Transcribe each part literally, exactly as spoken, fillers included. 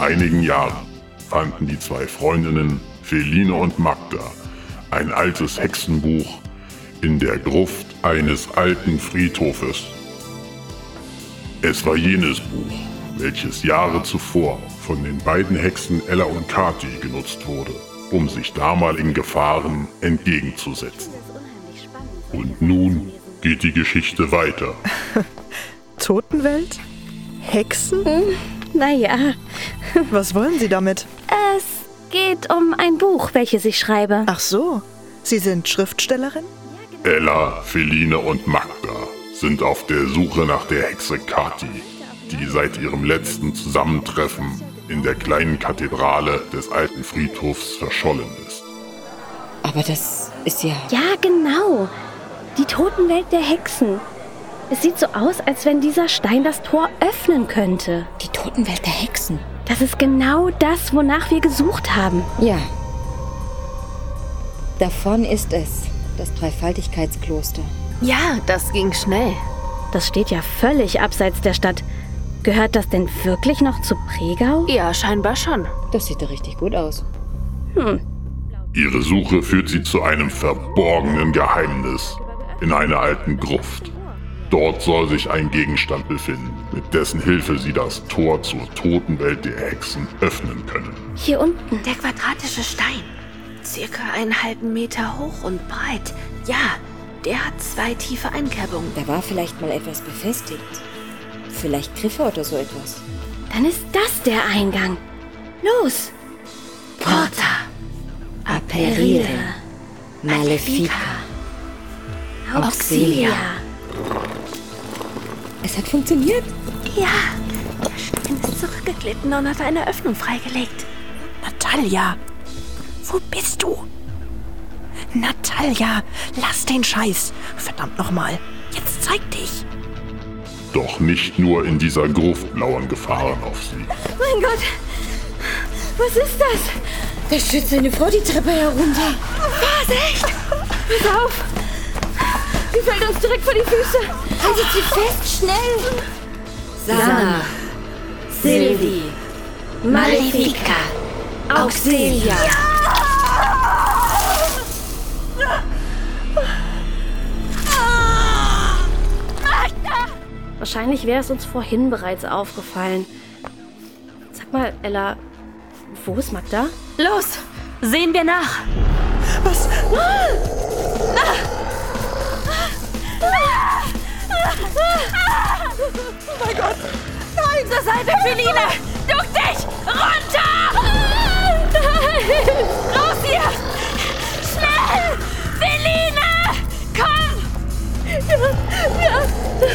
einigen Jahren fanden die zwei Freundinnen Feline und Magda ein altes Hexenbuch in der Gruft eines alten Friedhofes. Es war jenes Buch, welches Jahre zuvor von den beiden Hexen Ella und Kathi genutzt wurde, um sich damaligen Gefahren entgegenzusetzen. Und nun geht die Geschichte weiter. Totenwelt? Hexen? Hm, naja. Was wollen Sie damit? Es geht um ein Buch, welches ich schreibe. Ach so, Sie sind Schriftstellerin? Ella, Feline und Magda sind auf der Suche nach der Hexe Kathi, die seit ihrem letzten Zusammentreffen in der kleinen Kathedrale des alten Friedhofs verschollen ist. Aber das ist ja... Ja, genau. Die Totenwelt der Hexen. Es sieht so aus, als wenn dieser Stein das Tor öffnen könnte. Die Totenwelt der Hexen. Das ist genau das, wonach wir gesucht haben. Ja. Davon ist es, das Dreifaltigkeitskloster. Ja, das ging schnell. Das steht ja völlig abseits der Stadt. Gehört das denn wirklich noch zu Pregau? Ja, scheinbar schon. Das sieht doch richtig gut aus. Hm. Ihre Suche führt sie zu einem verborgenen Geheimnis in einer alten Gruft. Dort soll sich ein Gegenstand befinden, mit dessen Hilfe sie das Tor zur Totenwelt der Hexen öffnen können. Hier unten. Der quadratische Stein. Circa einen halben Meter hoch und breit. Ja, der hat zwei tiefe Einkerbungen. Da war vielleicht mal etwas befestigt. Vielleicht Griffe oder so etwas. Dann ist das der Eingang. Los! Porta Aperire Malefica Auxilia. Es hat funktioniert. Ja, der Stein ist zurückgeglitten und hat eine Öffnung freigelegt. Natalia, wo bist du? Natalia, lass den Scheiß. Verdammt nochmal, jetzt zeig dich. Doch nicht nur in dieser Gruft lauern Gefahren auf sie. Mein Gott! Was ist das? Da stürzt eine Frau die Treppe herunter. Vorsicht! Pass auf! Sie fällt uns direkt vor die Füße. Haltet sie fest, schnell! Sana, Silvi, Malefica, Auxilia. Wahrscheinlich wäre es uns vorhin bereits aufgefallen. Sag mal, Ella, wo ist Magda? Los, sehen wir nach. Was? Oh mein Gott! Nein! Zur Seite, Feline! Duck dich! Runter! Nein! Raus hier! Schnell! Feline! Komm! Ja, ja.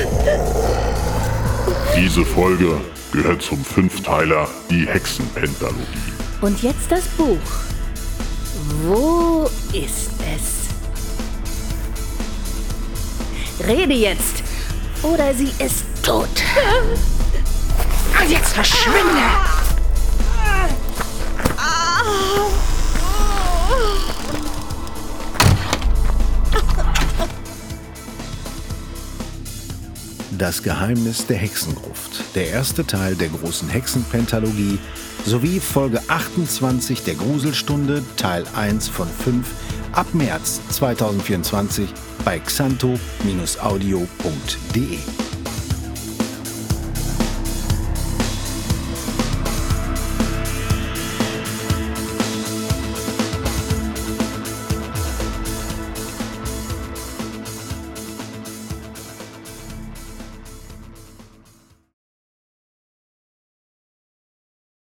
Diese Folge gehört zum Fünfteiler Die Hexenpentalogie. Und jetzt das Buch. Wo ist es? Rede jetzt, oder sie ist tot. Und jetzt verschwinde! Das Geheimnis der Hexengruft, der erste Teil der großen Hexenpentalogie, sowie Folge achtundzwanzig der Gruselstunde, Teil eins von fünf, ab März zweitausendvierundzwanzig bei xanto Bindestrich audio Punkt de.